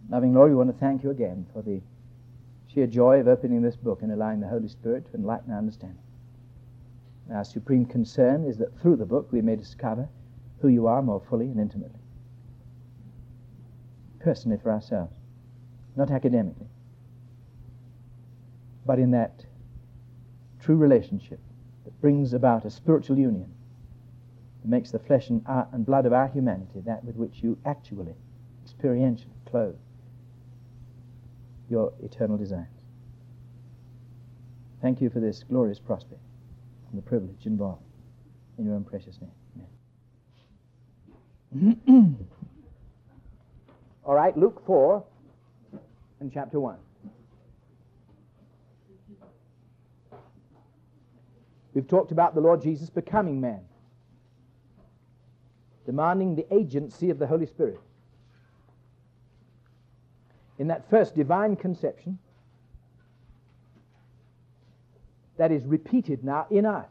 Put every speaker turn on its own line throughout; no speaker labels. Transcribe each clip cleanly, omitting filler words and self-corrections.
Loving Lord, we want to thank you again for the sheer joy of opening this book and allowing the Holy Spirit to enlighten our understanding. Our supreme concern is that through the book we may discover who you are more fully and intimately. Personally for ourselves, not academically, but in that true relationship that brings about a spiritual union that makes the flesh and blood of our humanity that with which you actually, experientially clothe your eternal designs. Thank you for this glorious prospect and the privilege involved. In your own precious name. Amen. All right, Luke 4 and chapter 1. We've talked about the Lord Jesus becoming man, demanding the agency of the Holy Spirit. In that first divine conception that is repeated now in us,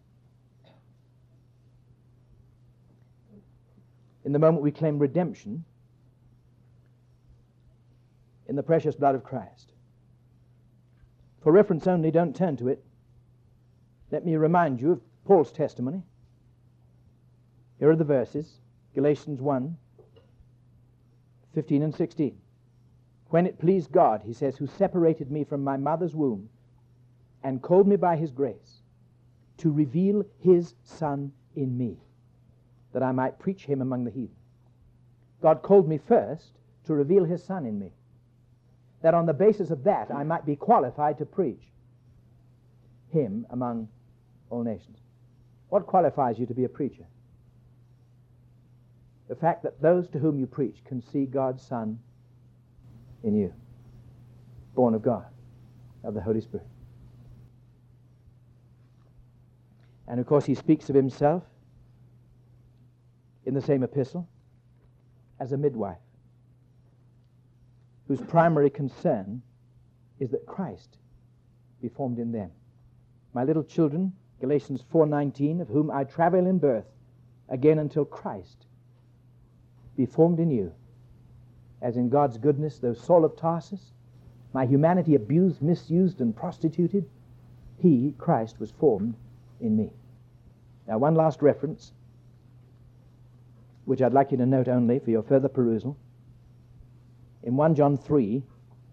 in the moment we claim redemption in the precious blood of Christ. For reference only, don't turn to it. Let me remind you of Paul's testimony. Here are the verses, Galatians 1, 15 and 16. When it pleased God, he says, who separated me from my mother's womb and called me by his grace to reveal his Son in me, that I might preach him among the heathen. God called me first to reveal his Son in me, that on the basis of that I might be qualified to preach him among all nations. What qualifies you to be a preacher? The fact that those to whom you preach can see God's Son in you, born of God, of the Holy Spirit. And of course he speaks of himself in the same epistle as a midwife whose primary concern is that Christ be formed in them. My little children, Galatians 4:19, of whom I travail in birth, again until Christ be formed in you. As in God's goodness, though Saul of Tarsus, my humanity abused, misused, and prostituted, he, Christ, was formed in me. Now, one last reference, which I'd like you to note only for your further perusal. In 1 John 3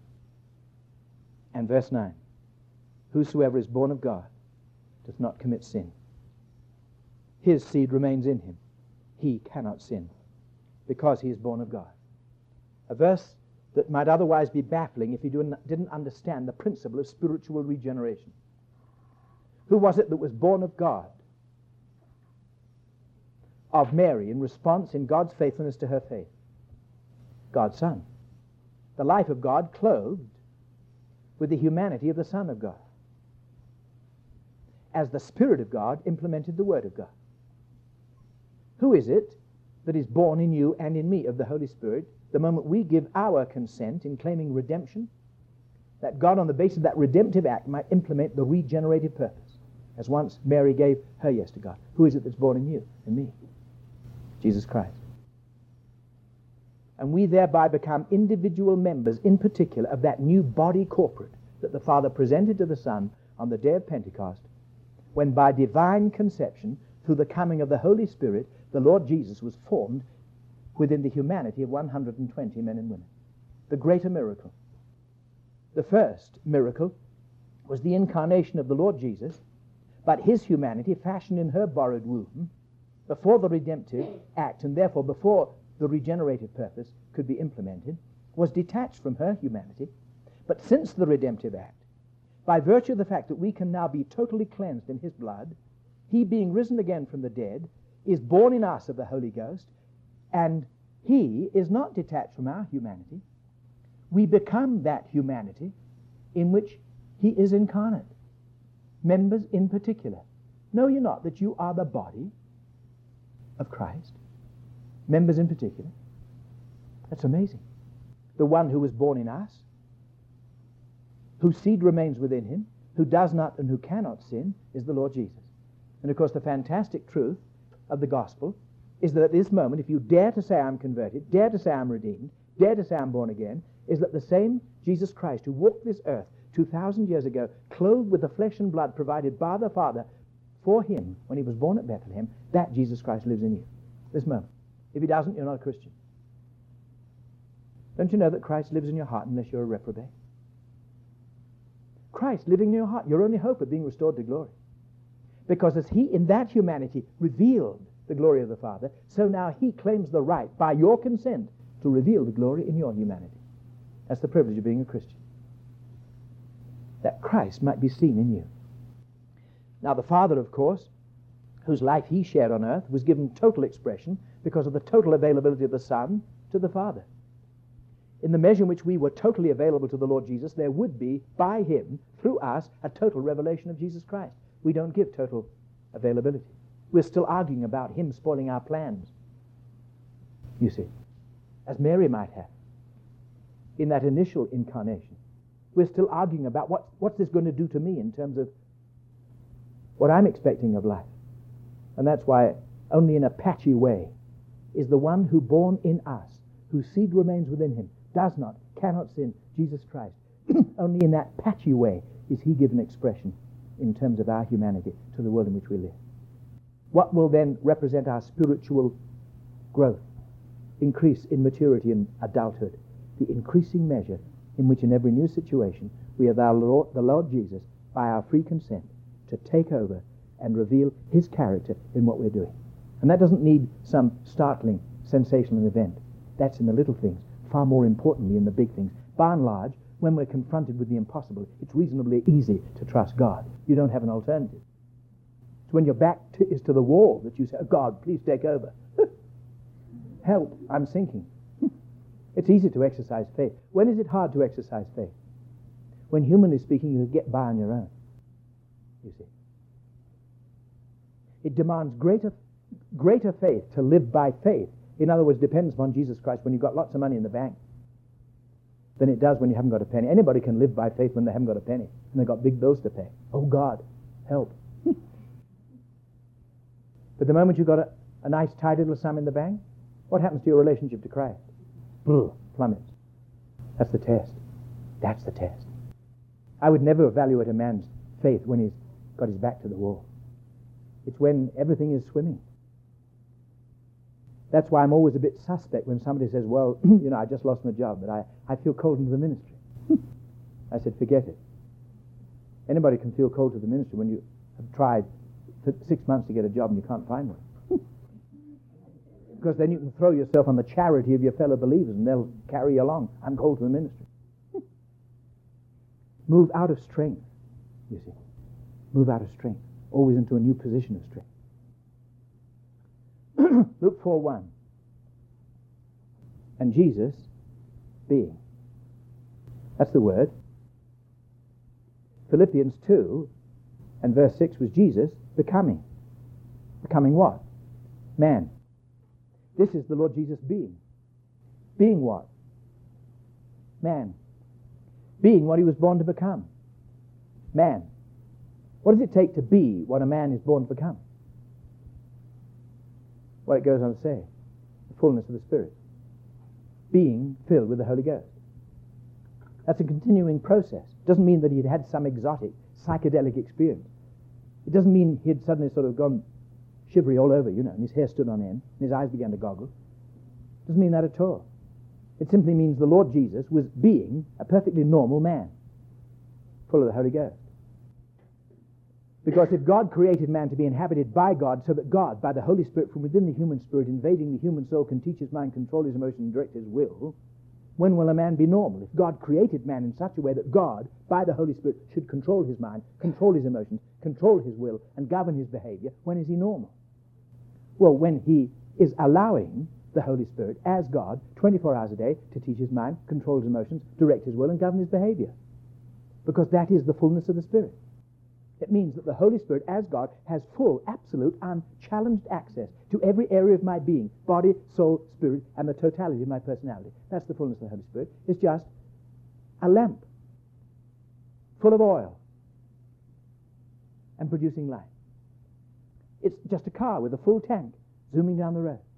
and verse 9, whosoever is born of God does not commit sin. His seed remains in him. He cannot sin because he is born of God. A verse that might otherwise be baffling if you didn't understand the principle of spiritual regeneration. Who was it that was born of God? Of Mary in response in God's faithfulness to her faith. God's Son. The life of God clothed with the humanity of the Son of God. As the Spirit of God implemented the Word of God. Who is it that is born in you and in me of the Holy Spirit the moment we give our consent in claiming redemption, that God on the basis of that redemptive act might implement the regenerative purpose, as once Mary gave her yes to God? Who is it that's born in you and me? Jesus Christ. And we thereby become individual members, in particular, of that new body corporate that the Father presented to the Son on the day of Pentecost, when by divine conception, through the coming of the Holy Spirit, the Lord Jesus was formed within the humanity of 120 men and women. The greater miracle. The first miracle was the incarnation of the Lord Jesus, but his humanity, fashioned in her borrowed womb, before the redemptive act, and therefore before the regenerative purpose could be implemented, was detached from her humanity. But since the redemptive act, by virtue of the fact that we can now be totally cleansed in his blood, he being risen again from the dead, is born in us of the Holy Ghost, and he is not detached from our humanity. We become that humanity in which he is incarnate. Members in particular. Know you not that you are the body of Christ? Members in particular. That's amazing. The one who was born in us, whose seed remains within him, who does not and who cannot sin, is the Lord Jesus. And of course the fantastic truth of the gospel is that at this moment, if you dare to say I'm converted, dare to say I'm redeemed, dare to say I'm born again, is that the same Jesus Christ who walked this earth 2,000 years ago, clothed with the flesh and blood provided by the Father for him when he was born at Bethlehem, that Jesus Christ lives in you this moment. If he doesn't, you're not a Christian. Don't you know that Christ lives in your heart unless you're a reprobate? Christ living in your heart, your only hope of being restored to glory. Because as he in that humanity revealed the glory of the Father, so now he claims the right, by your consent, to reveal the glory in your humanity. That's the privilege of being a Christian. That Christ might be seen in you. Now the Father, of course, whose life he shared on earth, was given total expression because of the total availability of the Son to the Father. In the measure in which we were totally available to the Lord Jesus, there would be, by him, through us, a total revelation of Jesus Christ. We don't give total availability. We're still arguing about him spoiling our plans, you see, as Mary might have in that initial incarnation. We're still arguing about what's this going to do to me in terms of what I'm expecting of life. And that's why only in a patchy way is the one who born in us, whose seed remains within him, does not, cannot sin, Jesus Christ. Only in that patchy way is he given expression in terms of our humanity to the world in which we live. What will then represent our spiritual growth, increase in maturity and adulthood? The increasing measure in which in every new situation we allow the Lord Jesus, by our free consent, to take over and reveal his character in what we're doing. And that doesn't need some startling, sensational event. That's in the little things, far more importantly in the big things. By and large, when we're confronted with the impossible, it's reasonably easy to trust God. You don't have an alternative. It's when your back is to the wall that you say, oh, God, please take over. Help, I'm sinking. It's easy to exercise faith. When is it hard to exercise faith? When, humanly speaking, you get by on your own, you see. It demands greater faith to live by faith. In other words, depends upon Jesus Christ when you've got lots of money in the bank than it does when you haven't got a penny. Anybody can live by faith when they haven't got a penny and they've got big bills to pay. Oh, God, help. But the moment you've got a nice, tidy little sum in the bank, what happens to your relationship to Christ? Plummets. That's the test. That's the test. I would never evaluate a man's faith when he's got his back to the wall. It's when everything is swimming. That's why I'm always a bit suspect when somebody says, well, you know, I just lost my job, but I feel cold into the ministry. I said, forget it. Anybody can feel cold to the ministry when you have tried for 6 months to get a job and you can't find one. Because then you can throw yourself on the charity of your fellow believers and they'll carry you along. I'm called to the ministry. Move out of strength, you see. Move out of strength. Always into a new position of strength. Luke 4:1. And Jesus being. That's the word. Philippians 2 and verse 6 was Jesus becoming. Becoming what? Man. This is the Lord Jesus being. Being what? Man. Being what he was born to become. Man. What does it take to be what a man is born to become? Well, it goes on to say, the fullness of the Spirit. Being filled with the Holy Ghost. That's a continuing process. It doesn't mean that he'd had some exotic, psychedelic experience. It doesn't mean he'd suddenly sort of gone shivery all over, you know, and his hair stood on end, and his eyes began to goggle. It doesn't mean that at all. It simply means the Lord Jesus was being a perfectly normal man, full of the Holy Ghost. Because if God created man to be inhabited by God, so that God, by the Holy Spirit from within the human spirit, invading the human soul, can teach his mind, control his emotion, and direct his will, when will a man be normal? If God created man in such a way that God, by the Holy Spirit, should control his mind, control his emotions, control his will, and govern his behavior, when is he normal? Well, when he is allowing the Holy Spirit, as God, 24 hours a day, to teach his mind, control his emotions, direct his will, and govern his behavior. Because that is the fullness of the Spirit. It means that the Holy Spirit, as God, has full, absolute, unchallenged access to every area of my being, body, soul, spirit, and the totality of my personality. That's the fullness of the Holy Spirit. It's just a lamp full of oil and producing light. It's just a car with a full tank zooming down the road.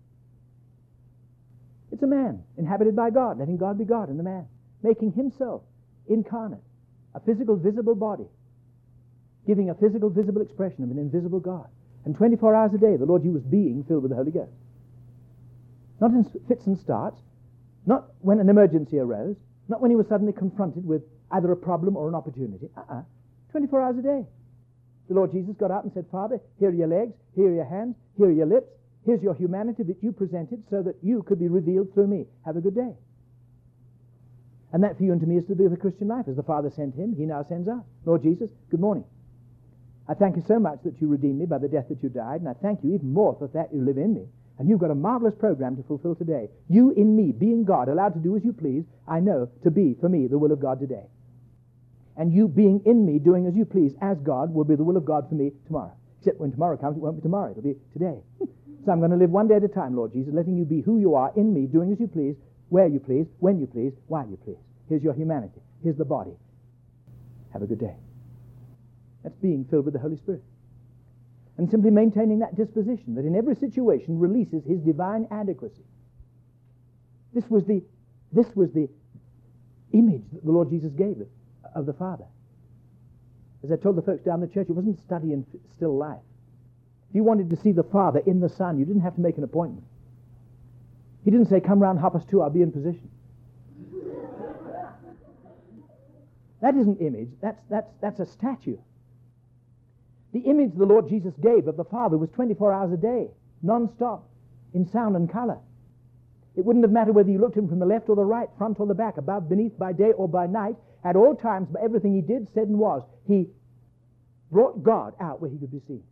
It's a man inhabited by God, letting God be God in the man, making himself incarnate, a physical, visible body, giving a physical, visible expression of an invisible God. And 24 hours a day, the Lord Jesus was being filled with the Holy Ghost. Not in fits and starts, not when an emergency arose, not when he was suddenly confronted with either a problem or an opportunity. 24 hours a day. The Lord Jesus got up and said, Father, here are your legs, here are your hands, here are your lips, here's your humanity that you presented so that you could be revealed through me. Have a good day. And that for you and to me is to be the Christian life. As the Father sent him, he now sends us. Lord Jesus, good morning. I thank you so much that you redeemed me by the death that you died, and I thank you even more for that you live in me. And you've got a marvelous program to fulfill today. You in me, being God, allowed to do as you please, I know to be, for me, the will of God today. And you being in me, doing as you please, as God, will be the will of God for me tomorrow. Except when tomorrow comes, it won't be tomorrow, it'll be today. So I'm going to live one day at a time, Lord Jesus, letting you be who you are in me, doing as you please, where you please, when you please, while you please. Here's your humanity. Here's the body. Have a good day. That's being filled with the Holy Spirit. And simply maintaining that disposition that in every situation releases his divine adequacy. This was the image that the Lord Jesus gave of the Father. As I told the folks down the church, it wasn't study in still life. If you wanted to see the Father in the Son, you didn't have to make an appointment. He didn't say, come round 2:30, I'll be in position. That isn't image, that's a statue. The image the Lord Jesus gave of the Father was 24 hours a day, non-stop, in sound and color. It wouldn't have mattered whether you looked at him from the left or the right, front or the back, above, beneath, by day or by night. At all times, by everything he did, said, and was, he brought God out where he could be seen.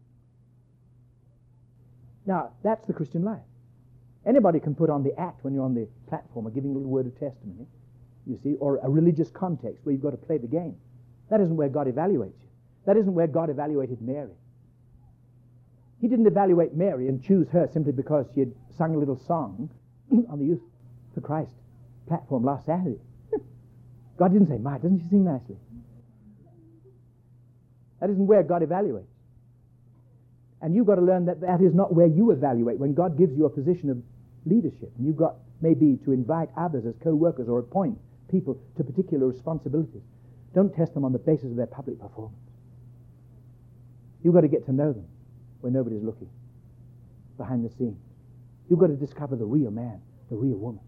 Now, that's the Christian life. Anybody can put on the act when you're on the platform or giving a little word of testimony, you see, or a religious context where you've got to play the game. That isn't where God evaluates you. That isn't where God evaluated Mary. He didn't evaluate Mary and choose her simply because she had sung a little song on the Youth for Christ platform last Saturday. God didn't say, my, doesn't she sing nicely? That isn't where God evaluates. And you've got to learn that that is not where you evaluate. When God gives you a position of leadership, and you've got maybe to invite others as co-workers or appoint people to particular responsibilities, don't test them on the basis of their public performance. You've got to get to know them when nobody's looking, behind the scenes. You've got to discover the real man, the real woman.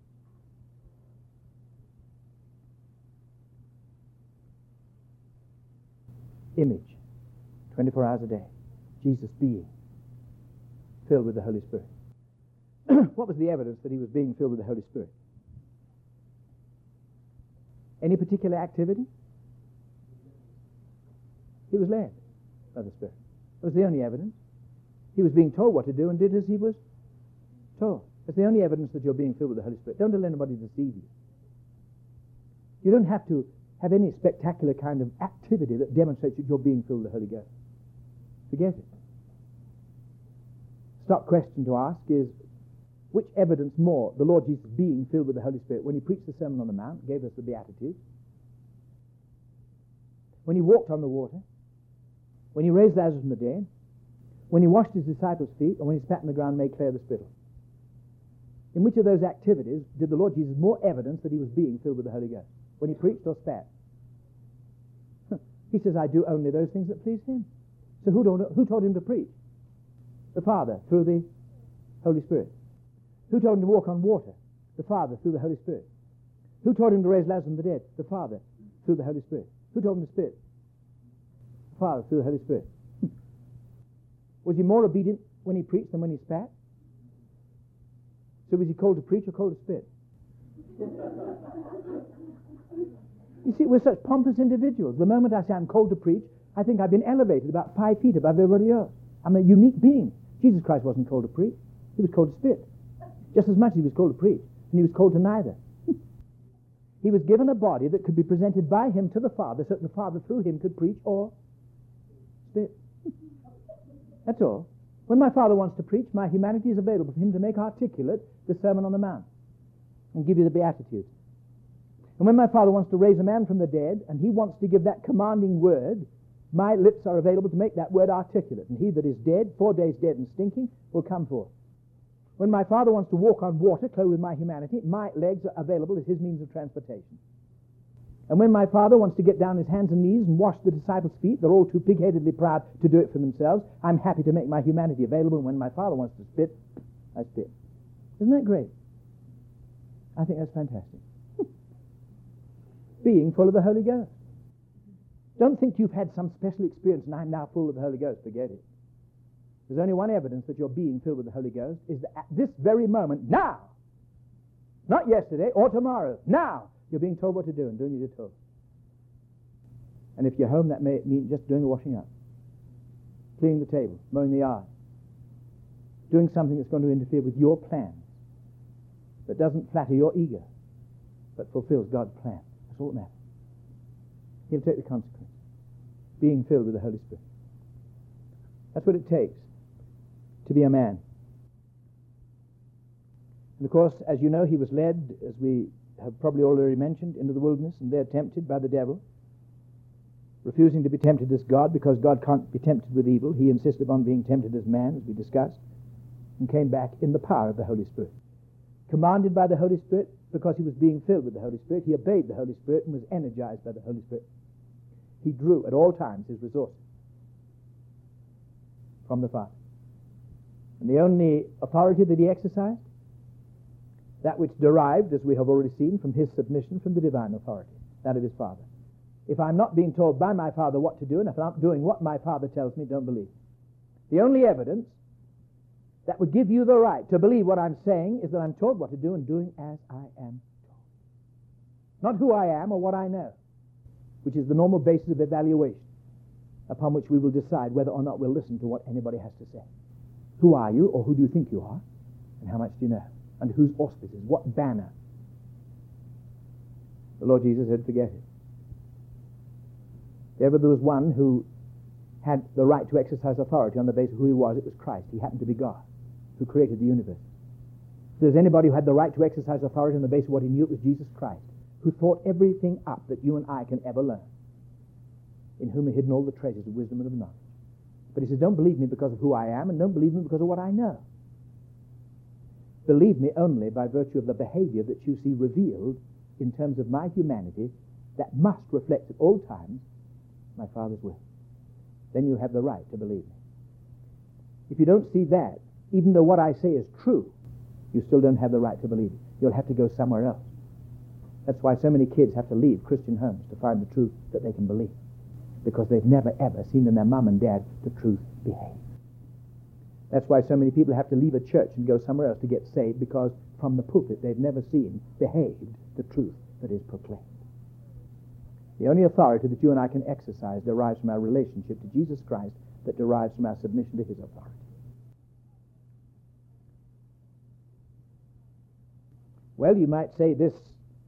Image, 24 hours a day. Jesus being filled with the Holy Spirit. What was the evidence that he was being filled with the Holy Spirit? Any particular activity? He was led by the Spirit. That was the only evidence. He was being told what to do and did as he was told. That's the only evidence that you're being filled with the Holy Spirit. Don't let anybody deceive you. You don't have to have any spectacular kind of activity that demonstrates that you're being filled with the Holy Ghost. Forget it. Stock question to ask is, which evidence more the Lord Jesus being filled with the Holy Spirit? When he preached the Sermon on the Mount, gave us the Beatitudes, when he walked on the water, when he raised Lazarus from the dead, when he washed his disciples' feet, or when he spat in the ground and made clear the spittle. In which of those activities did the Lord Jesus more evidence that he was being filled with the Holy Ghost? When he preached or spat? He says, I do only those things that please him. So who told him to preach? The Father, through the Holy Spirit. Who told him to walk on water? The Father, through the Holy Spirit. Who told him to raise Lazarus from the dead? The Father, through the Holy Spirit. Who told him to spit? The Father, through the Holy Spirit. Was he more obedient when he preached than when he spat? So was he called to preach or called to spit? You see, we're such pompous individuals. The moment I say I'm called to preach, I think I've been elevated about 5 feet above everybody else. I'm a unique being. Jesus Christ wasn't called to preach. He was called to spit. Just as much as he was called to preach. And he was called to neither. He was given a body that could be presented by him to the Father so that the Father through him could preach or spit. That's all. When my Father wants to preach, my humanity is available for him to make articulate the Sermon on the Mount and give you the Beatitudes. And when my Father wants to raise a man from the dead and he wants to give that commanding word, my lips are available to make that word articulate. And he that is dead, 4 days dead and stinking, will come forth. When my Father wants to walk on water, clothed with my humanity, my legs are available as his means of transportation. And when my Father wants to get down his hands and knees and wash the disciples' feet, they're all too pig-headedly proud to do it for themselves. I'm happy to make my humanity available. And when my Father wants to spit, I spit. Isn't that great? I think that's fantastic. Being full of the Holy Ghost. Don't think you've had some special experience and I'm now full of the Holy Ghost. Forget it. There's only one evidence that you're being filled with the Holy Ghost is that at this very moment, now, not yesterday or tomorrow, now, you're being told what to do and doing as you're told. And if you're home, that may mean just doing the washing up, cleaning the table, mowing the yard, doing something that's going to interfere with your plans, that doesn't flatter your ego, but fulfills God's plan. That's all that matters. He'll take the consequence. Being filled with the Holy Spirit. That's what it takes to be a man. And of course, as you know, he was led, as we have probably already mentioned, into the wilderness, and there tempted by the devil, refusing to be tempted as God, because God can't be tempted with evil. He insisted on being tempted as man, as we discussed, and came back in the power of the Holy Spirit. Commanded by the Holy Spirit, because he was being filled with the Holy Spirit, he obeyed the Holy Spirit and was energized by the Holy Spirit. He drew at all times his resources from the Father. And the only authority that he exercised, that which derived, as we have already seen, from his submission from the divine authority, that of his Father. If I'm not being told by my Father what to do, and if I'm not doing what my Father tells me, don't believe. The only evidence that would give you the right to believe what I'm saying is that I'm told what to do and doing as I am told. Not who I am or what I know, which is the normal basis of evaluation upon which we will decide whether or not we'll listen to what anybody has to say. Who are you, or who do you think you are, and how much do you know? Under whose auspices? What banner? The Lord Jesus said, forget it. If ever there was one who had the right to exercise authority on the basis of who he was, it was Christ. He happened to be God, who created the universe. If there's anybody who had the right to exercise authority on the basis of what he knew, it was Jesus Christ, who thought everything up that you and I can ever learn, in whom are hidden all the treasures of wisdom and of knowledge. But he says, don't believe me because of who I am, and don't believe me because of what I know. Believe me only by virtue of the behavior that you see revealed in terms of my humanity that must reflect at all times my Father's will. Then you have the right to believe me. If you don't see that, even though what I say is true, you still don't have the right to believe it. You'll have to go somewhere else. That's why so many kids have to leave Christian homes to find the truth that they can believe, because they've never ever seen in their mum and dad the truth behave. That's why so many people have to leave a church and go somewhere else to get saved, because from the pulpit they've never seen behaved the truth that is proclaimed. The only authority that you and I can exercise derives from our relationship to Jesus Christ, that derives from our submission to his authority. Well, you might say this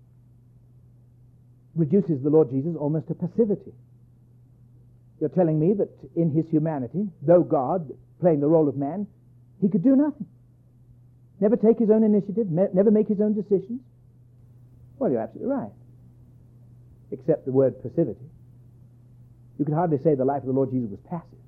reduces the Lord Jesus almost to passivity. You're telling me that in his humanity, though God, playing the role of man, he could do nothing. Never take his own initiative, never make his own decisions. Well, you're absolutely right. Except the word passivity. You could hardly say the life of the Lord Jesus was passive.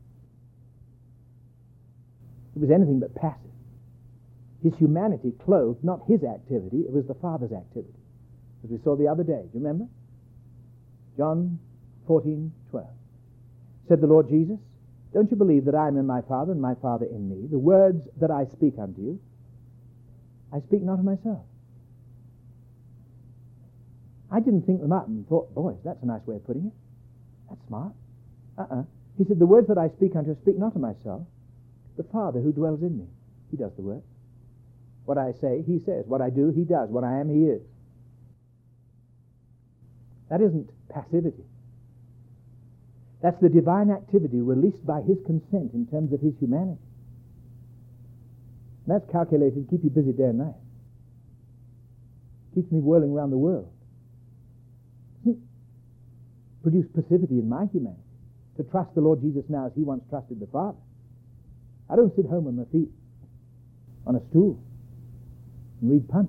It was anything but passive. His humanity clothed not his activity, it was the Father's activity. As we saw the other day, do you remember? John 14:12. Said the Lord Jesus, don't you believe that I am in my Father and my Father in me? The words that I speak unto you, I speak not of myself. I didn't think them up and thought, boy, that's a nice way of putting it. That's smart. He said, the words that I speak unto you, I speak not of myself. The Father who dwells in me, he does the work. What I say, he says. What I do, he does. What I am, he is. That isn't passivity. That's the divine activity released by his consent in terms of his humanity. And that's calculated to keep you busy day and night. Keeps me whirling around the world. Produce passivity in my humanity, to trust the Lord Jesus now as he once trusted the Father. I don't sit home on my feet on a stool and read Punch.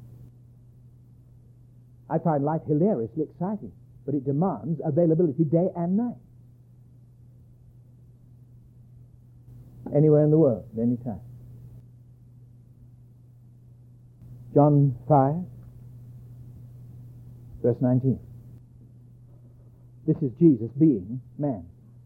I find life hilariously exciting, but it demands availability day and night. Anywhere in the world, at any time. John 5, verse 19. This is Jesus being man.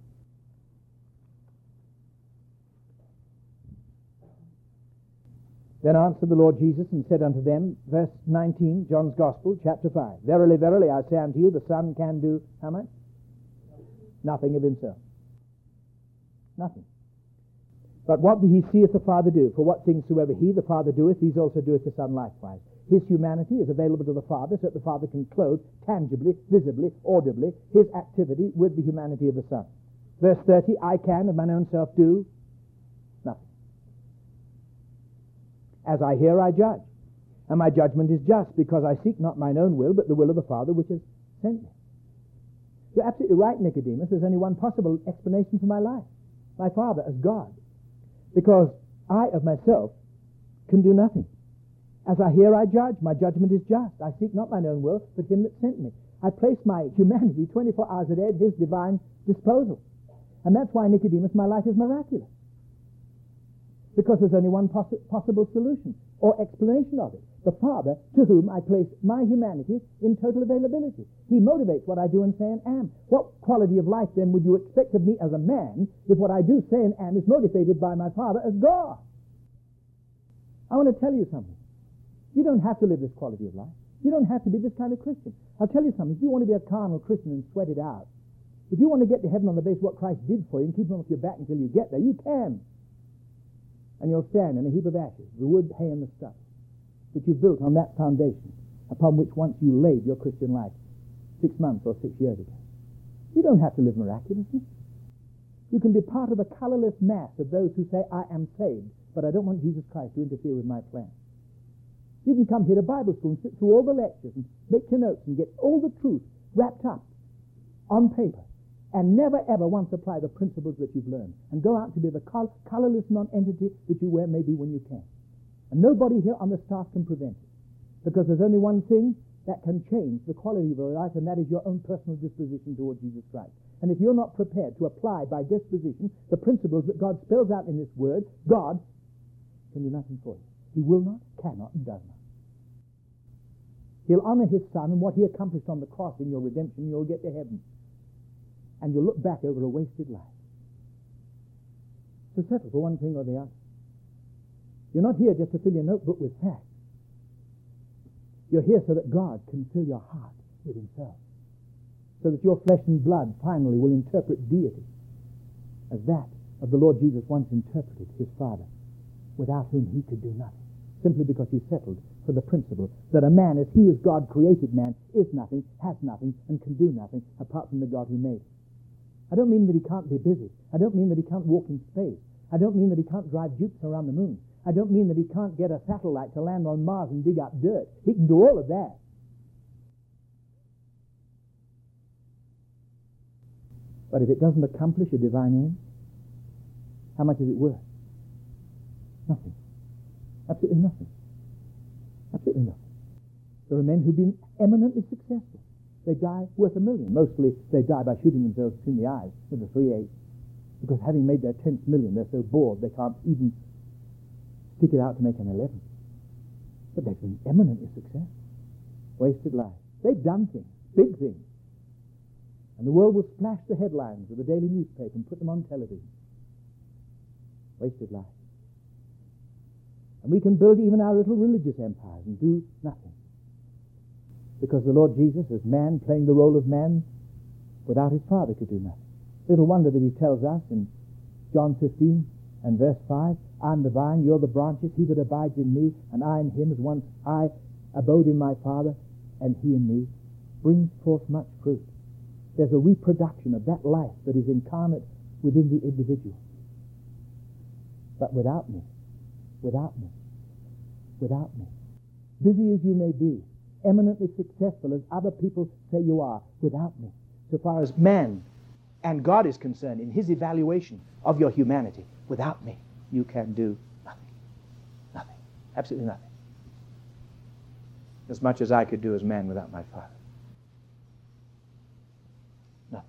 Then answered the Lord Jesus and said unto them, verse 19, John's Gospel, chapter 5, Verily, verily, I say unto you, the Son can do, how much? Nothing of himself. Nothing. But what he seeth the Father do? For what things soever he, the Father, doeth, these also doeth the Son likewise. His humanity is available to the Father, so that the Father can clothe tangibly, visibly, audibly, his activity with the humanity of the Son. Verse 30, I can of mine own self do nothing. As I hear, I judge. And my judgment is just, because I seek not mine own will, but the will of the Father which has sent me. You're absolutely right, Nicodemus. There's only one possible explanation for my life. My Father as God. Because I of myself can do nothing. As I hear, I judge. My judgment is just. I seek not mine own will, but him that sent me. I place my humanity 24 hours a day at his divine disposal. And that's why, Nicodemus, my life is miraculous. Because there's only one possible solution or explanation of it. The Father, to whom I place my humanity in total availability. He motivates what I do and say and am. What quality of life, then, would you expect of me as a man if what I do, say, and am is motivated by my Father as God? I want to tell you something. You don't have to live this quality of life. You don't have to be this kind of Christian. I'll tell you something. If you want to be a carnal Christian and sweat it out, if you want to get to heaven on the basis of what Christ did for you and keep him off your back until you get there, you can. And you'll stand in a heap of ashes, the wood, hay, and the stuff that you built on that foundation upon which once you laid your Christian life 6 months or 6 years ago. You don't have to live miraculously. You can be part of the colorless mass of those who say, I am saved, but I don't want Jesus Christ to interfere with my plan. You can come here to Bible school and sit through all the lectures and make your notes and get all the truth wrapped up on paper and never ever once apply the principles that you've learned and go out to be the colorless non-entity that you were maybe when you can. And nobody here on the staff can prevent it, because there's only one thing that can change the quality of your life, and that is your own personal disposition toward Jesus Christ. And if you're not prepared to apply by disposition the principles that God spells out in this word, God can do nothing for you. He will not, cannot, and does not. He'll honor his Son and what he accomplished on the cross in your redemption. You'll get to heaven. And you'll look back over a wasted life. So settle for one thing or the other. You're not here just to fill your notebook with facts. You're here so that God can fill your heart with himself. So that your flesh and blood finally will interpret deity as that of the Lord Jesus once interpreted his Father, without whom he could do nothing. Simply because he settled for the principle that a man, as he is God created man, is nothing, has nothing, and can do nothing apart from the God who made him. I don't mean that he can't be busy. I don't mean that he can't walk in space. I don't mean that he can't drive jeeps around the moon. I don't mean that he can't get a satellite to land on Mars and dig up dirt. He can do all of that. But if it doesn't accomplish a divine end, how much is it worth? Nothing. Absolutely nothing. Absolutely nothing. There are men who've been eminently successful. They die worth $1 million. Mostly they die by shooting themselves between the eyes with a .38, because having made their 10th million, they're so bored they can't even stick it out to make an 11. But they've been eminently successful. Wasted lives. They've done things, big things. And the world will splash the headlines of the daily newspaper and put them on television. Wasted lives. And we can build even our little religious empires and do nothing. Because the Lord Jesus, as man, playing the role of man, without his Father could do nothing. Little wonder that he tells us in John 15 and verse 5, I am the vine, you're the branches, he that abides in me, and I in him, as once I abode in my Father, and he in me, brings forth much fruit. There's a reproduction of that life that is incarnate within the individual. But without me, busy as you may be, eminently successful as other people say you are, without me, so far as man and God is concerned in his evaluation of your humanity, without me, you can do nothing. Nothing. Absolutely nothing. As much as I could do as man without my Father. Nothing.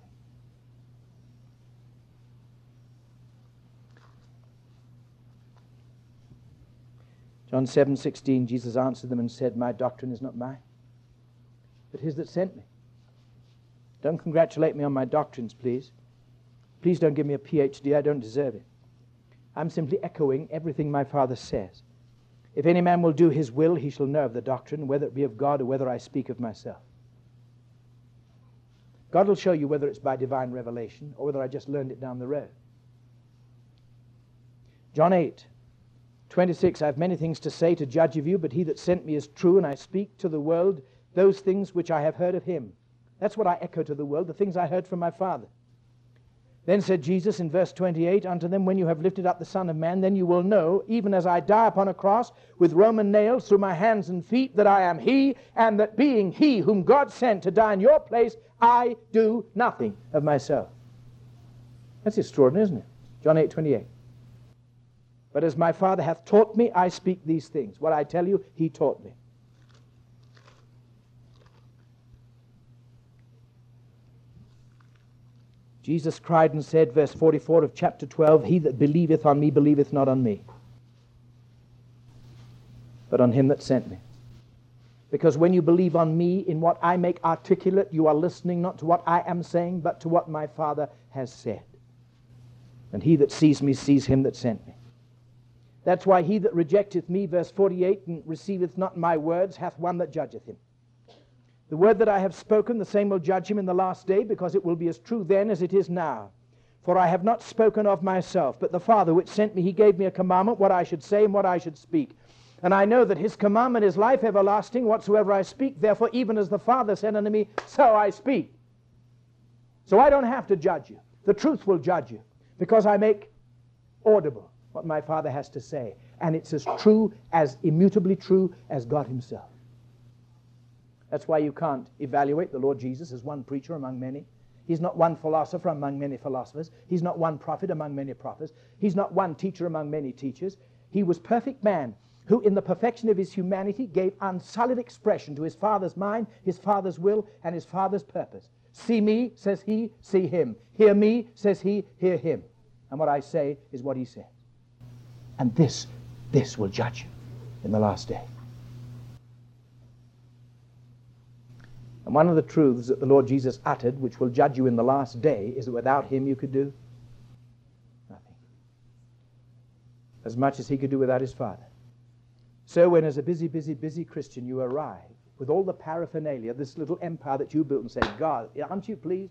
John 7:16, Jesus answered them and said, my doctrine is not mine, but his that sent me. Don't congratulate me on my doctrines, please. Please don't give me a PhD. I don't deserve it. I'm simply echoing everything my Father says. If any man will do his will, he shall know of the doctrine, whether it be of God or whether I speak of myself. God will show you whether it's by divine revelation or whether I just learned it down the road. John 8:26, I have many things to say to judge of you, but he that sent me is true, and I speak to the world those things which I have heard of him. That's what I echo to the world, the things I heard from my Father. Then said Jesus in verse 28 unto them, when you have lifted up the Son of Man, then you will know, even as I die upon a cross with Roman nails through my hands and feet, that I am he, and that being he whom God sent to die in your place, I do nothing of myself. That's extraordinary, isn't it? John 8:28. But as my Father hath taught me, I speak these things. What I tell you, he taught me. Jesus cried and said, verse 44 of chapter 12, he that believeth on me believeth not on me, but on him that sent me. Because when you believe on me in what I make articulate, you are listening not to what I am saying, but to what my Father has said. And he that sees me sees him that sent me. That's why he that rejecteth me, verse 48, and receiveth not my words, hath one that judgeth him. The word that I have spoken, the same will judge him in the last day, because it will be as true then as it is now. For I have not spoken of myself, but the Father which sent me, he gave me a commandment, what I should say and what I should speak. And I know that his commandment is life everlasting, whatsoever I speak. Therefore, even as the Father said unto me, so I speak. So I don't have to judge you. The truth will judge you, because I make audible what my Father has to say. And it's as true, as immutably true as God himself. That's why you can't evaluate the Lord Jesus as one preacher among many. He's not one philosopher among many philosophers. He's not one prophet among many prophets. He's not one teacher among many teachers. He was perfect man, who in the perfection of his humanity gave unsullied expression to his Father's mind, his Father's will, and his Father's purpose. See me, says he, see him. Hear me, says he, hear him. And what I say is what he said. And this will judge you in the last day. And one of the truths that the Lord Jesus uttered, which will judge you in the last day, is that without him you could do nothing. As much as he could do without his Father. So when as a busy Christian you arrive with all the paraphernalia, this little empire that you built, and say, God, aren't you pleased?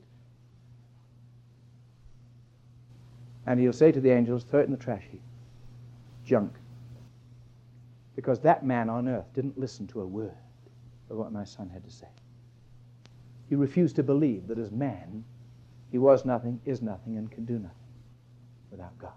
And he'll say to the angels, throw it in the trash heap. Junk. Because that man on earth didn't listen to a word of what my Son had to say. He refused to believe that as man, he was nothing, is nothing, and can do nothing without God.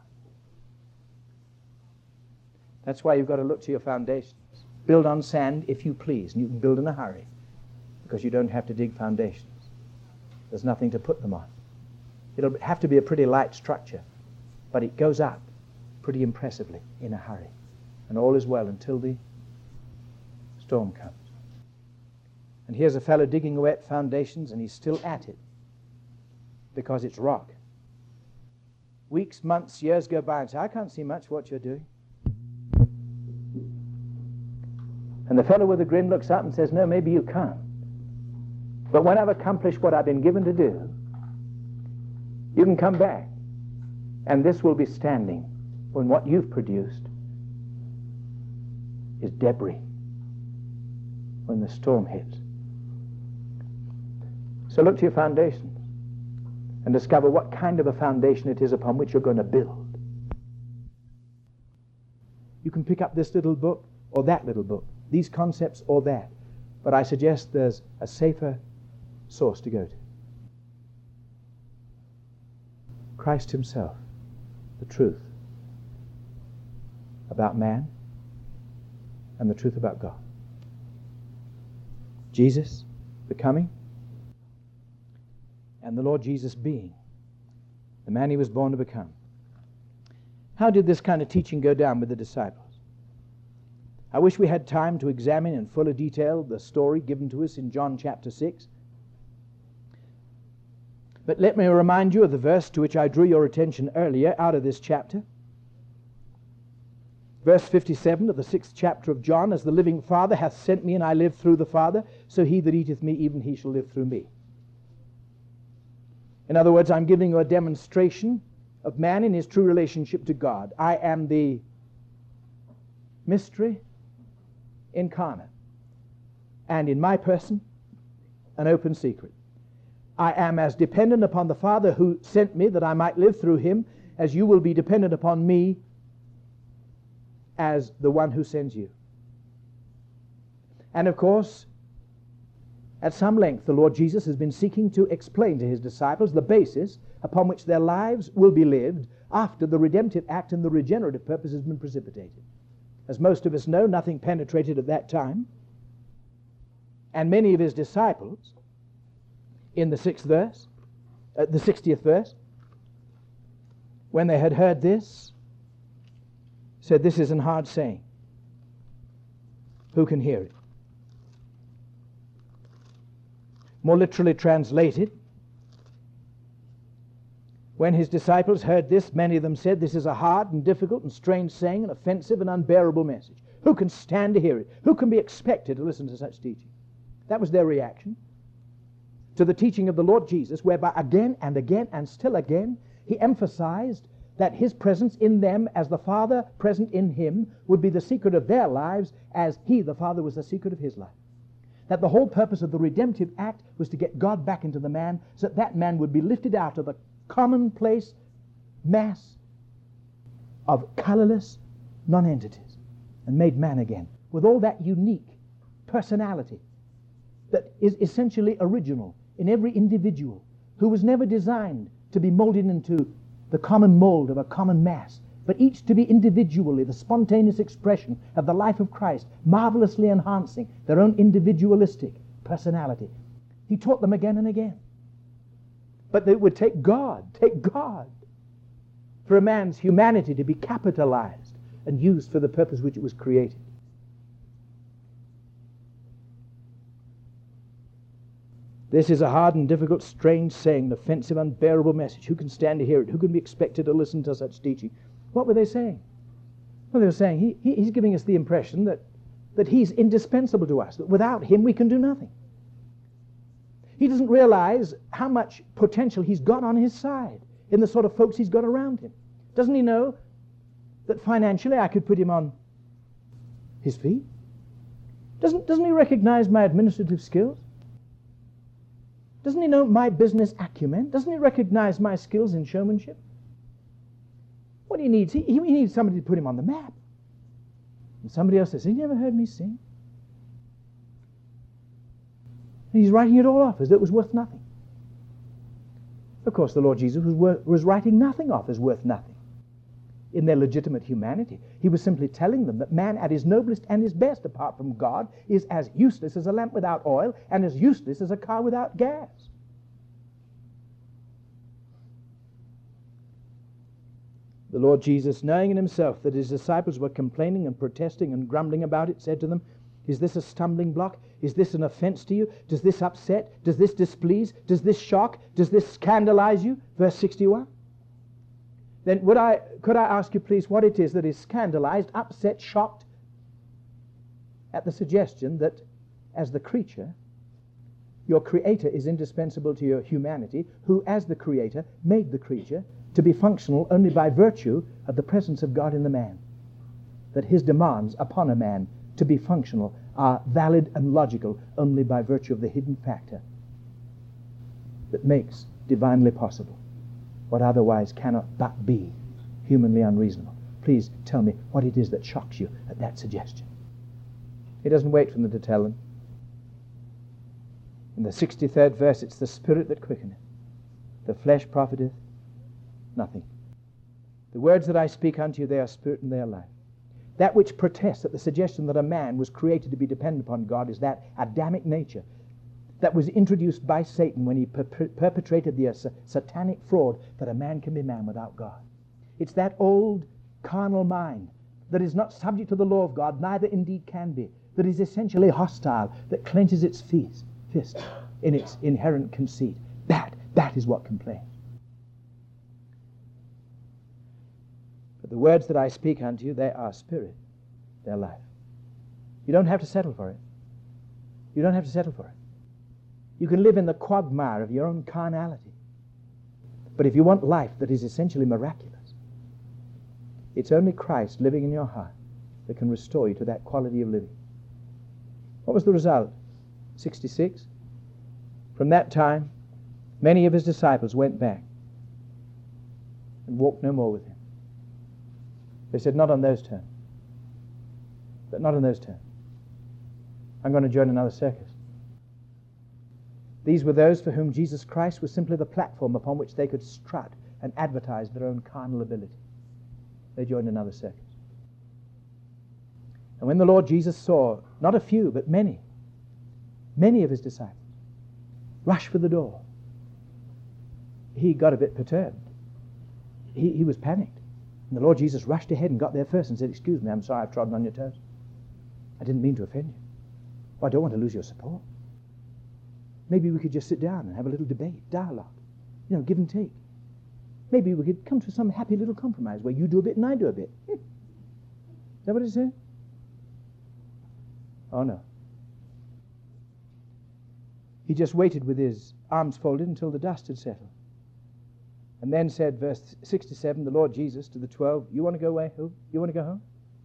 That's why you've got to look to your foundations. Build on sand if you please, and you can build in a hurry, because you don't have to dig foundations. There's nothing to put them on. It'll have to be a pretty light structure, but it goes up pretty impressively in a hurry. And all is well until the storm comes. And here's a fellow digging away at foundations, and he's still at it because it's rock. Weeks, months, years go by and say, I can't see much what you're doing. And the fellow with a grin looks up and says, no, maybe you can't. But when I've accomplished what I've been given to do, you can come back. And this will be standing when what you've produced is debris when the storm hits. So look to your foundations and discover what kind of a foundation it is upon which you're going to build. You can pick up this little book or that little book, these concepts or that, but I suggest there's a safer source to go to. Christ himself, the truth about man and the truth about God. Jesus becoming, and the Lord Jesus being the man he was born to become. How did this kind of teaching go down with the disciples? I wish we had time to examine in fuller detail the story given to us in John chapter 6. But let me remind you of the verse to which I drew your attention earlier out of this chapter. Verse 57 of the 6th chapter of John, as the living Father hath sent me, and I live through the Father, so he that eateth me, even he shall live through me. In other words, I'm giving you a demonstration of man in his true relationship to God. I am the mystery incarnate, and in my person, an open secret. I am as dependent upon the Father who sent me that I might live through him, as you will be dependent upon me as the one who sends you. And of course, at some length, the Lord Jesus has been seeking to explain to his disciples the basis upon which their lives will be lived after the redemptive act and the regenerative purpose has been precipitated. As most of us know, nothing penetrated at that time. And many of his disciples, in the 60th verse, when they had heard this, said, "This is an hard saying. Who can hear it?" More literally translated, when his disciples heard this, many of them said, "This is a hard and difficult and strange saying, an offensive and unbearable message. Who can stand to hear it? Who can be expected to listen to such teaching?" That was their reaction to the teaching of the Lord Jesus, whereby again and again and still again he emphasized that his presence in them as the Father present in him would be the secret of their lives, as he, the Father, was the secret of his life. That the whole purpose of the redemptive act was to get God back into the man, so that that man would be lifted out of the commonplace mass of colorless non-entities and made man again, with all that unique personality that is essentially original in every individual, who was never designed to be molded into the common mold of a common mass, but each to be individually the spontaneous expression of the life of Christ, marvelously enhancing their own individualistic personality. He taught them again and again. But it would take God, for a man's humanity to be capitalized and used for the purpose which it was created. This is a hard and difficult, strange saying, an offensive, unbearable message. Who can stand to hear it? Who can be expected to listen to such teaching? What were they saying? Well, they were saying he's giving us the impression that he's indispensable to us, that without him we can do nothing. He doesn't realize how much potential he's got on his side in the sort of folks he's got around him. Doesn't he know that financially I could put him on his feet? Doesn't he recognize my administrative skills? Doesn't he know my business acumen? Doesn't he recognize my skills in showmanship? What he needs, he needs somebody to put him on the map. And somebody else says, "Have you never heard me sing?" And he's writing it all off as though it was worth nothing. Of course, the Lord Jesus was writing nothing off as worth nothing. In their legitimate humanity, he was simply telling them that man at his noblest and his best, apart from God, is as useless as a lamp without oil and as useless as a car without gas. The Lord Jesus, knowing in himself that his disciples were complaining and protesting and grumbling about it, said to them, "Is this a stumbling block? Is this an offense to you? Does this upset? Does this displease? Does this shock? Does this scandalize you?" Verse 61. Then could I ask you please what it is that is scandalized, upset, shocked at the suggestion that as the creature, your Creator is indispensable to your humanity, who as the Creator made the creature to be functional only by virtue of the presence of God in the man. That his demands upon a man to be functional are valid and logical only by virtue of the hidden factor that makes divinely possible what otherwise cannot but be humanly unreasonable. Please tell me what it is that shocks you at that suggestion. He doesn't wait for them to tell them. In the 63rd verse, it's the Spirit that quickeneth. The flesh profiteth nothing. The words that I speak unto you, they are spirit and they are life. That which protests at the suggestion that a man was created to be dependent upon God is that Adamic nature that was introduced by Satan when he perpetrated the satanic fraud that a man can be man without God. It's that old carnal mind that is not subject to the law of God, neither indeed can be, that is essentially hostile, that clenches its fist in its inherent conceit. That is what complains. But the words that I speak unto you, they are spirit their life. You don't have to settle for it. You don't have to settle for it. You can live in the quagmire of your own carnality. But if you want life that is essentially miraculous, it's only Christ living in your heart that can restore you to that quality of living. What was the result? 66. From that time, many of his disciples went back and walked no more with him. They said, not on those terms. But not on those terms. I'm going to join another circus. These were those for whom Jesus Christ was simply the platform upon which they could strut and advertise their own carnal ability. They joined another circus. And when the Lord Jesus saw not a few, but many of his disciples rush for the door, he got a bit perturbed. He was panicked. And the Lord Jesus rushed ahead and got there first and said, excuse me, I'm sorry I've trodden on your toes. I didn't mean to offend you. Well, I don't want to lose your support. Maybe we could just sit down and have a little debate, dialogue, give and take. Maybe we could come to some happy little compromise where you do a bit and I do a bit. Is that what it said? Oh, no. He just waited with his arms folded until the dust had settled. And then said, verse 67, the Lord Jesus to the 12, you want to go away? Who? You want to go home?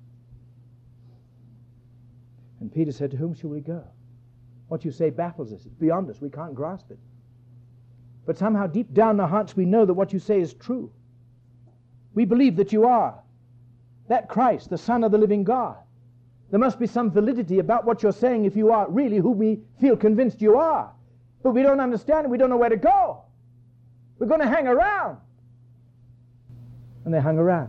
And Peter said, to whom shall we go? What you say baffles us. It's beyond us. We can't grasp it. But somehow deep down in our hearts we know that what you say is true. We believe that you are that Christ, the Son of the living God. There must be some validity about what you're saying if you are really who we feel convinced you are. But we don't understand it. We don't know where to go. We're going to hang around. And they hung around.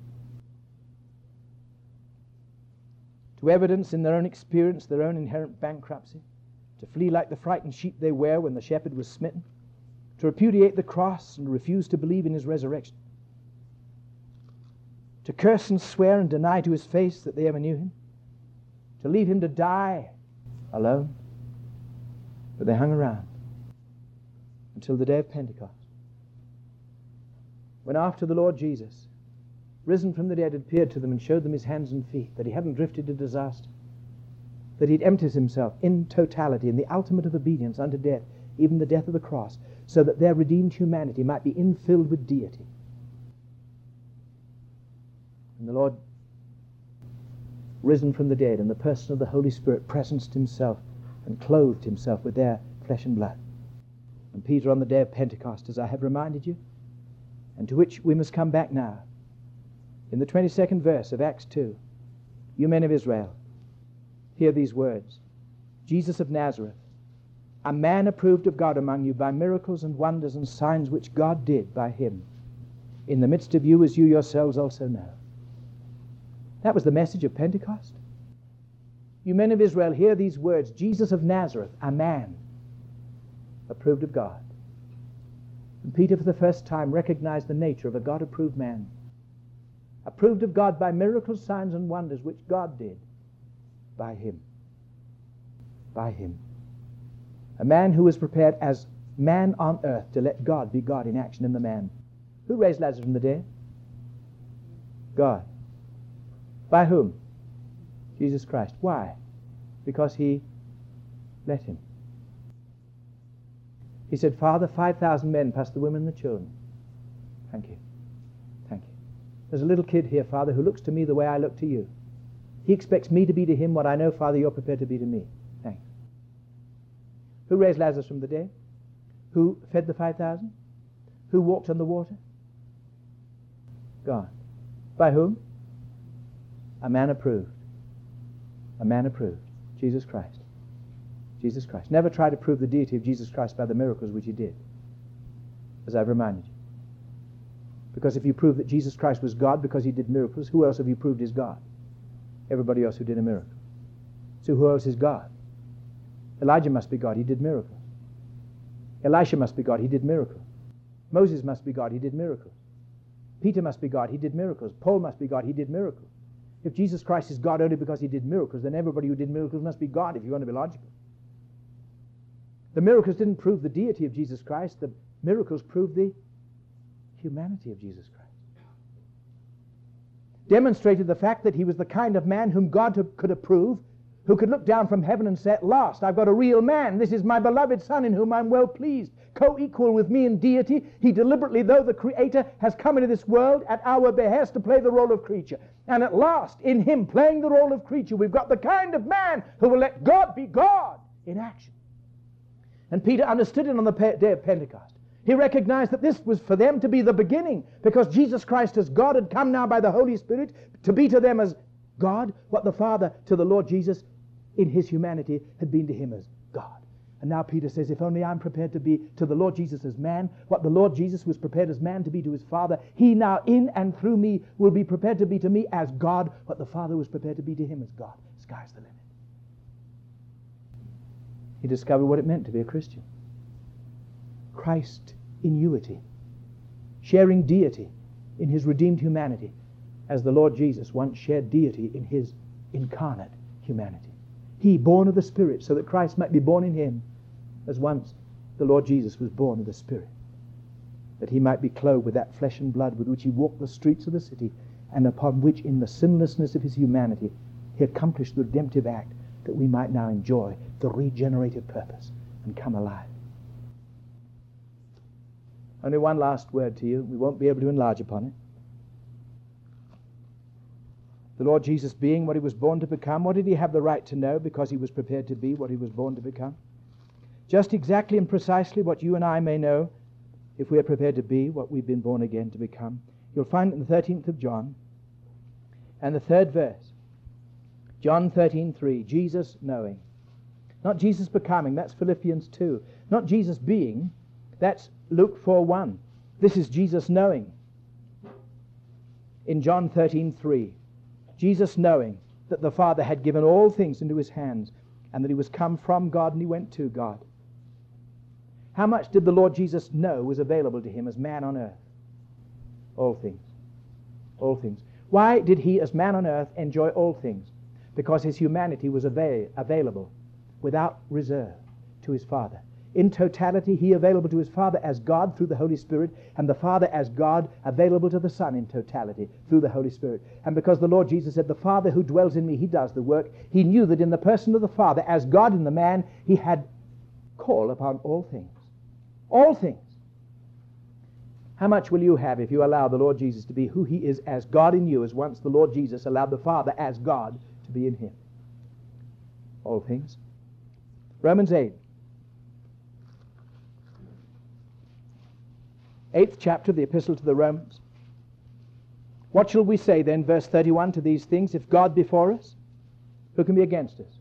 To evidence in their own experience their own inherent bankruptcy, to flee like the frightened sheep they were when the shepherd was smitten, to repudiate the cross and refuse to believe in his resurrection, to curse and swear and deny to his face that they ever knew him, to leave him to die alone. But they hung around until the day of Pentecost, when after the Lord Jesus, risen from the dead, had appeared to them and showed them his hands and feet, that he hadn't drifted to disaster, that he'd emptied himself in totality in the ultimate of obedience unto death, even the death of the cross, so that their redeemed humanity might be infilled with deity. And the Lord, risen from the dead in the person of the Holy Spirit, presenced himself and clothed himself with their flesh and blood. And Peter, on the day of Pentecost, as I have reminded you, and to which we must come back now, in the 22nd verse of Acts 2, you men of Israel, hear these words. Jesus of Nazareth, a man approved of God among you by miracles and wonders and signs which God did by him in the midst of you, as you yourselves also know. That was the message of Pentecost. You men of Israel, hear these words. Jesus of Nazareth, a man approved of God. And Peter for the first time recognized the nature of a God-approved man. Approved of God by miracles, signs, and wonders which God did by him. By him. A man who was prepared as man on earth to let God be God in action in the man. Who raised Lazarus from the dead? God. By whom? Jesus Christ. Why? Because he let him. He said, Father, 5,000 men plus the women and the children. Thank you. Thank you. There's a little kid here, Father, who looks to me the way I look to you. He expects me to be to him what I know, Father, you're prepared to be to me. Thanks. Who raised Lazarus from the dead? Who fed the 5,000? Who walked on the water? God. By whom? A man approved. A man approved. Jesus Christ. Jesus Christ. Never try to prove the deity of Jesus Christ by the miracles which he did, as I've reminded you. Because if you prove that Jesus Christ was God because he did miracles, who else have you proved is God? Everybody else who did a miracle. So who else is God? Elijah must be God. He did miracles. Elisha must be God. He did miracles. Moses must be God. He did miracles. Peter must be God. He did miracles. Paul must be God. He did miracles. If Jesus Christ is God only because he did miracles, then everybody who did miracles must be God if you want to be logical. The miracles didn't prove the deity of Jesus Christ. The miracles proved the humanity of Jesus Christ. demonstrated the fact that he was the kind of man whom God could approve, who could look down from heaven and say, at last, I've got a real man. This is my beloved Son in whom I'm well pleased. Co-equal with me in deity, he deliberately, though the Creator, has come into this world at our behest to play the role of creature. And at last, in him playing the role of creature, we've got the kind of man who will let God be God in action. And Peter understood it on the day of Pentecost. He recognized that this was for them to be the beginning, because Jesus Christ as God had come now by the Holy Spirit to be to them as God, what the Father to the Lord Jesus in his humanity had been to him as God. And now Peter says, if only I'm prepared to be to the Lord Jesus as man, what the Lord Jesus was prepared as man to be to his Father, he now in and through me will be prepared to be to me as God, what the Father was prepared to be to him as God. Sky's the limit. He discovered what it meant to be a Christian. Christ in unity, sharing deity in his redeemed humanity, as the Lord Jesus once shared deity in his incarnate humanity. He, born of the Spirit, so that Christ might be born in him, as once the Lord Jesus was born of the Spirit, that he might be clothed with that flesh and blood with which he walked the streets of the city, and upon which, in the sinlessness of his humanity, he accomplished the redemptive act, that we might now enjoy the regenerative purpose and come alive. Only one last word to you. We won't be able to enlarge upon it. The Lord Jesus being what he was born to become, what did he have the right to know because he was prepared to be what he was born to become? Just exactly and precisely what you and I may know if we are prepared to be what we've been born again to become. You'll find it in the 13th of John and the 3rd verse. John 13:3, Jesus knowing. Not Jesus becoming, that's Philippians 2. Not Jesus being, that's Luke 4:1. This is Jesus knowing. In John 13:3. Jesus knowing that the Father had given all things into his hands and that he was come from God and he went to God. How much did the Lord Jesus know was available to him as man on earth? All things. All things. Why did he as man on earth enjoy all things? Because his humanity was available without reserve to his Father. In totality, he available to his Father as God through the Holy Spirit, and the Father as God available to the Son in totality through the Holy Spirit. And because the Lord Jesus said, the Father who dwells in me, he does the work, he knew that in the person of the Father, as God in the man, he had call upon all things. All things. How much will you have if you allow the Lord Jesus to be who he is as God in you, as once the Lord Jesus allowed the Father as God to be in him? All things. Romans 8. 8th chapter of the Epistle to the Romans. What shall we say then, verse 31, to these things? If God be for us, who can be against us?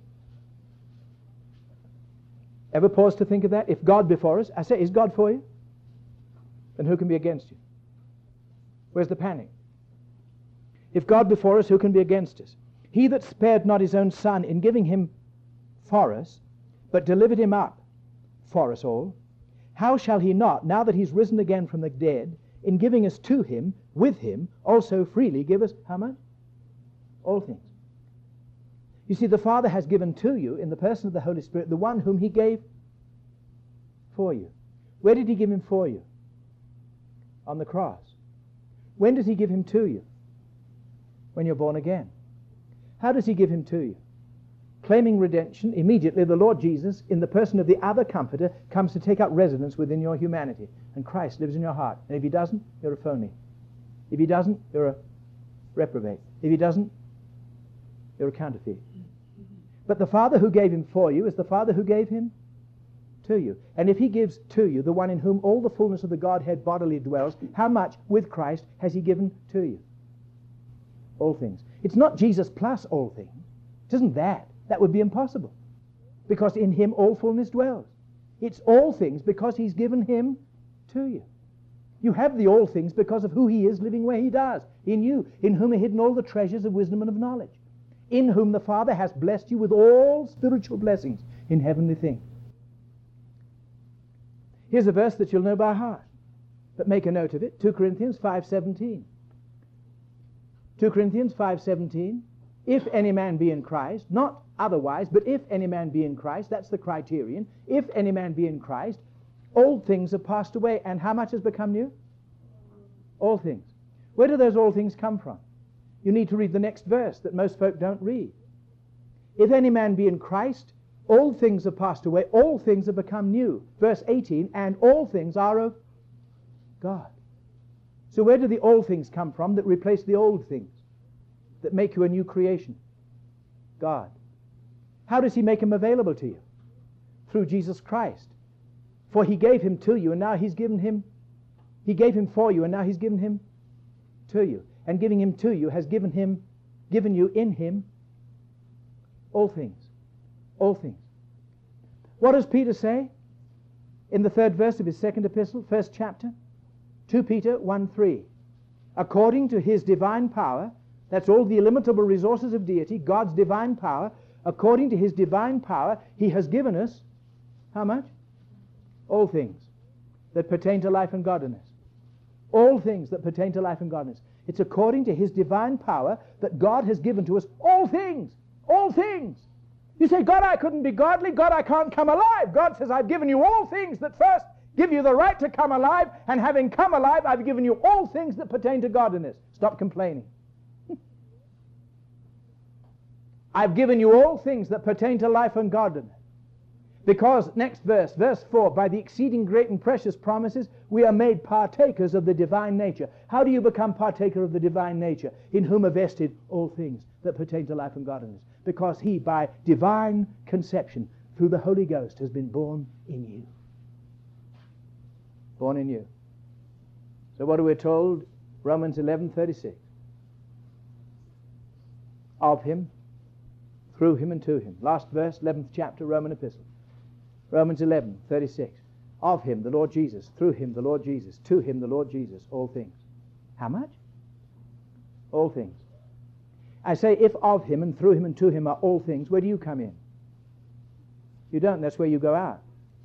Ever pause to think of that? If God be for us, I say, is God for you? Then who can be against you? Where's the panic? If God be for us, who can be against us? He that spared not his own Son in giving him for us, but delivered him up for us all, how shall he not, now that he's risen again from the dead, in giving us to him, with him, also freely give us, how much? All things. You see, the Father has given to you, in the person of the Holy Spirit, the one whom he gave for you. Where did he give him for you? On the cross. When does he give him to you? When you're born again. How does he give him to you? Claiming redemption, immediately the Lord Jesus, in the person of the other Comforter, comes to take up residence within your humanity. And Christ lives in your heart. And if he doesn't, you're a phony. If he doesn't, you're a reprobate. If he doesn't, you're a counterfeit. But the Father who gave him for you is the Father who gave him to you. And if he gives to you the one in whom all the fullness of the Godhead bodily dwells, how much with Christ has he given to you? All things. It's not Jesus plus all things. It isn't that. That would be impossible. Because in him all fullness dwells. It's all things because he's given him to you. You have the all things because of who he is living where he does. In you, in whom are hidden all the treasures of wisdom and of knowledge. In whom the Father has blessed you with all spiritual blessings in heavenly things. Here's a verse that you'll know by heart. But make a note of it. 2 Corinthians 5:17. 2 Corinthians 5:17. If any man be in Christ, not otherwise, but if any man be in Christ, that's the criterion. If any man be in Christ, old things have passed away, and how much has become new? All things. Where do those all things come from? You need to read the next verse that most folk don't read. If any man be in Christ, all things have passed away, all things have become new. Verse 18, and all things are of God. So where do the all things come from that replace the old things, that make you a new creation? God. How does he make them available to you? Through Jesus Christ. For he gave him to you, and now he's given him. He gave him for you, and now he's given him to you. And giving him to you has given you in him all things. All things. What does Peter say in the 3rd verse of his 2nd epistle, 1st chapter? 2 Peter 1:3. According to his divine power, that's all the illimitable resources of deity, God's divine power, according to his divine power, he has given us, how much? All things that pertain to life and godliness. All things that pertain to life and godliness. It's according to his divine power that God has given to us all things. All things. You say, God, I couldn't be godly. God, I can't come alive. God says, I've given you all things that first give you the right to come alive, and having come alive, I've given you all things that pertain to godliness. Stop complaining. I've given you all things that pertain to life and godliness. Because, next verse, verse 4, by the exceeding great and precious promises, we are made partakers of the divine nature. How do you become partaker of the divine nature? In whom are vested all things that pertain to life and godliness. Because he, by divine conception, through the Holy Ghost, has been born in you. Born in you. So what are we told? Romans 11:36. Of him, through him, and to him. Last verse, 11th chapter, Roman epistle. Romans 11:36. Of him, the Lord Jesus, through him, the Lord Jesus, to him, the Lord Jesus, all things. How much? All things. I say, if of him and through him and to him are all things, where do you come in? You don't. That's where you go out.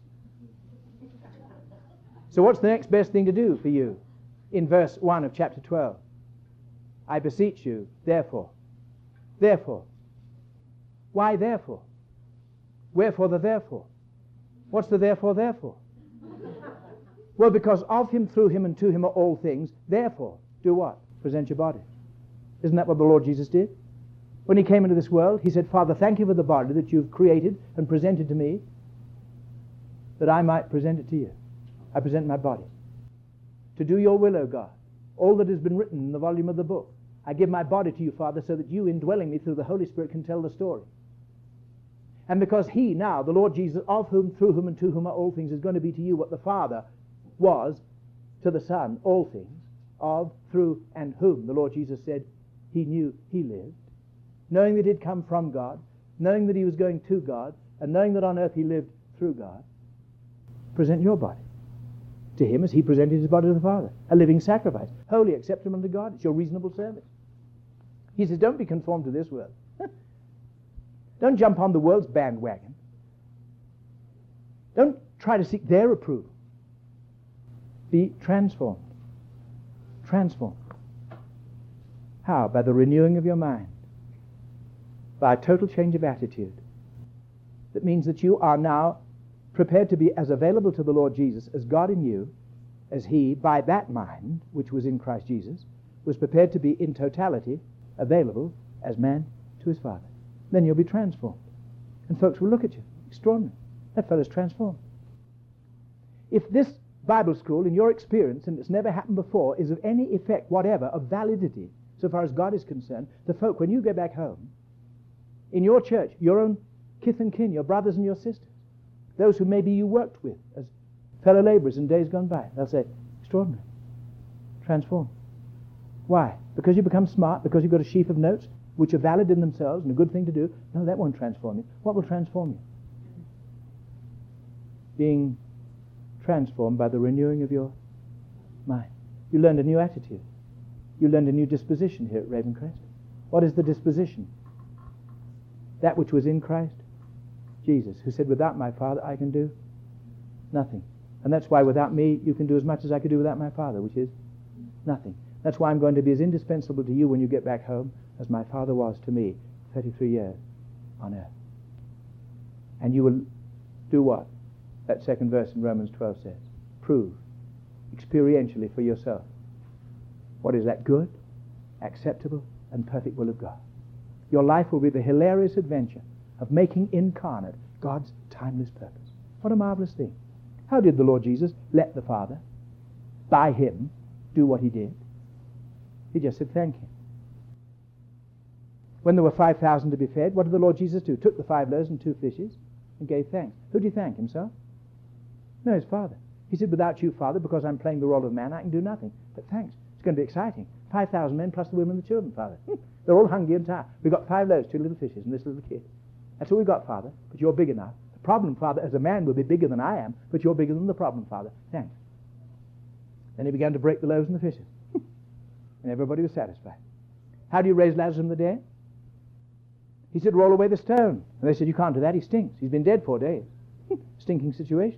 So what's the next best thing to do for you? In verse 1 of chapter 12. I beseech you, therefore. Therefore. Why therefore? Wherefore the therefore? What's the therefore, therefore? Well, because of him, through him, and to him are all things, therefore, do what? Present your body. Isn't that what the Lord Jesus did? When he came into this world, he said, Father, thank you for the body that you've created and presented to me, that I might present it to you. I present my body. To do your will, O God. All that has been written in the volume of the book. I give my body to you, Father, so that you, indwelling me through the Holy Spirit, can tell the story. And because he now, the Lord Jesus, of whom, through whom, and to whom are all things, is going to be to you what the Father was to the Son, all things, of, through, and whom, the Lord Jesus said he knew he lived, knowing that he'd come from God, knowing that he was going to God, and knowing that on earth he lived through God. Present your body to him as he presented his body to the Father, a living sacrifice, holy, acceptable unto God. It's your reasonable service. He says, don't be conformed to this world. Don't jump on the world's bandwagon. Don't try to seek their approval. Be transformed. Transformed. How? By the renewing of your mind. By a total change of attitude. That means that you are now prepared to be as available to the Lord Jesus as God in you, as he, by that mind, which was in Christ Jesus, was prepared to be in totality available as man to his Father. Then you'll be transformed. And folks will look at you. Extraordinary. That fellow's transformed. If this Bible school, in your experience, and it's never happened before, is of any effect whatever, of validity, so far as God is concerned, the folk, when you go back home, in your church, your own kith and kin, your brothers and your sisters, those who maybe you worked with as fellow laborers in days gone by, they'll say, extraordinary. Transformed. Why? Because you become smart, because you've got a sheaf of notes, which are valid in themselves and a good thing to do. No, that won't transform you. What will transform you? Being transformed by the renewing of your mind. You learned a new attitude. You learned a new disposition here at Ravencrest. What is the disposition? That which was in Christ Jesus, who said, without my Father I can do nothing. And that's why without me you can do as much as I could do without my Father, which is nothing. That's why I'm going to be as indispensable to you when you get back home as my Father was to me 33 years on earth. And you will do what? That second verse in Romans 12 says. Prove experientially for yourself. What is that? Good, acceptable, and perfect will of God. Your life will be the hilarious adventure of making incarnate God's timeless purpose. What a marvelous thing. How did the Lord Jesus let the Father, by him, do what he did? He just said, thank you. When there were 5,000 to be fed, what did the Lord Jesus do? Took the 5 loaves and 2 fishes and gave thanks. Who did he thank? Himself? No, his Father. He said, without you, Father, because I'm playing the role of man, I can do nothing. But thanks. It's going to be exciting. 5,000 men plus the women and the children, Father. They're all hungry and tired. We've got 5 loaves, 2 little fishes, and this little kid. That's all we've got, Father, but you're big enough. The problem, Father, as a man will be bigger than I am, but you're bigger than the problem, Father. Thanks. Then he began to break the loaves and the fishes. And everybody was satisfied. How do you raise Lazarus from the dead? He said, roll away the stone. And they said, you can't do that. He stinks. He's been dead 4 days. Stinking situation.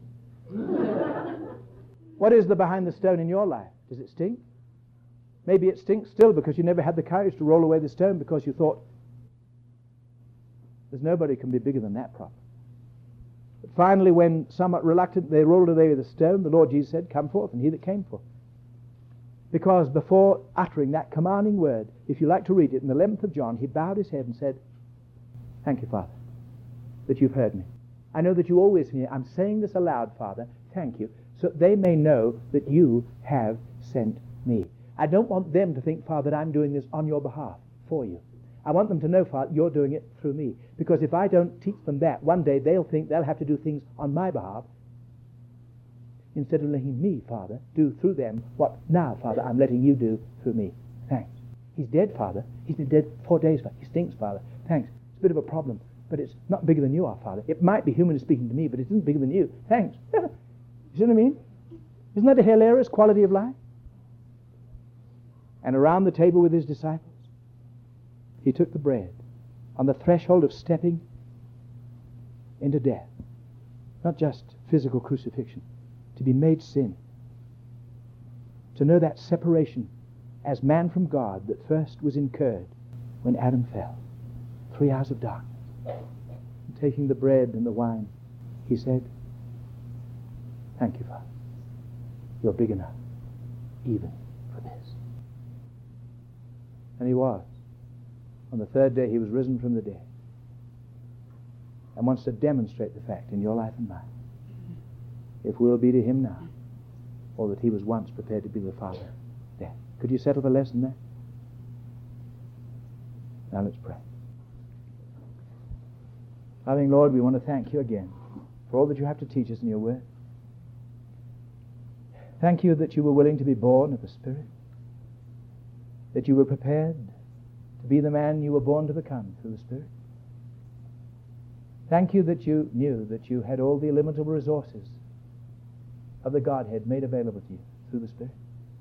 What is the behind the stone in your life? Does it stink? Maybe it stinks still because you never had the courage to roll away the stone because you thought, there's nobody can be bigger than that problem. But finally, when somewhat reluctant, they rolled away the stone, the Lord Jesus said, come forth, and he that came forth. Because before uttering that commanding word, if you like to read it, in the 11th of John, he bowed his head and said, thank you, Father, that you've heard me. I know that you always hear. I'm saying this aloud, Father, thank you, so they may know that you have sent me. I don't want them to think, Father, that I'm doing this on your behalf, for you. I want them to know, Father, you're doing it through me. Because if I don't teach them that, one day they'll think they'll have to do things on my behalf instead of letting me, Father, do through them what now, Father, I'm letting you do through me. Thanks. He's dead, Father. He's been dead 4 days, Father. He stinks, Father. Thanks. It's a bit of a problem, but it's not bigger than you are, Father. It might be humanly speaking to me, but it isn't bigger than you. Thanks. You see what I mean? Isn't that a hilarious quality of life? And around the table with his disciples, he took the bread on the threshold of stepping into death. Not just physical crucifixion, to be made sin. To know that separation as man from God that first was incurred when Adam fell. 3 hours of darkness. And taking the bread and the wine, he said, thank you, Father. You're big enough, even for this. And he was. On the 3rd day, he was risen from the dead. And wants to demonstrate the fact in your life and mine, if we'll be to him now, or that he was once prepared to be the Father there. Could you settle the lesson there? Now let's pray. Loving Lord, we want to thank you again for all that you have to teach us in your word. Thank you that you were willing to be born of the Spirit, that you were prepared to be the man you were born to become through the Spirit. Thank you that you knew that you had all the illimitable resources of the Godhead made available to you through the Spirit.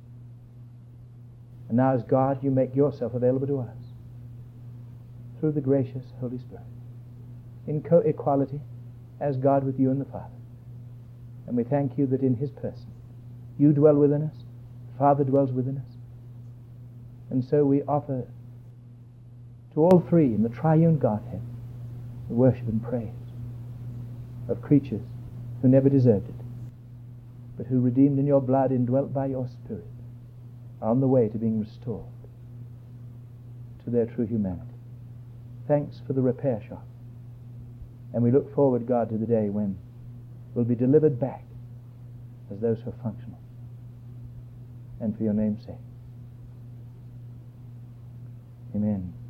And now as God, you make yourself available to us through the gracious Holy Spirit, in co-equality as God with you and the Father. And we thank you that in his person, you dwell within us, the Father dwells within us. And so we offer to all three in the triune Godhead the worship and praise of creatures who never deserved it, but who, redeemed in your blood, indwelt by your Spirit, are on the way to being restored to their true humanity. Thanks for the repair shop. And we look forward, God, to the day when we'll be delivered back as those who are functional. And for your name's sake. Amen.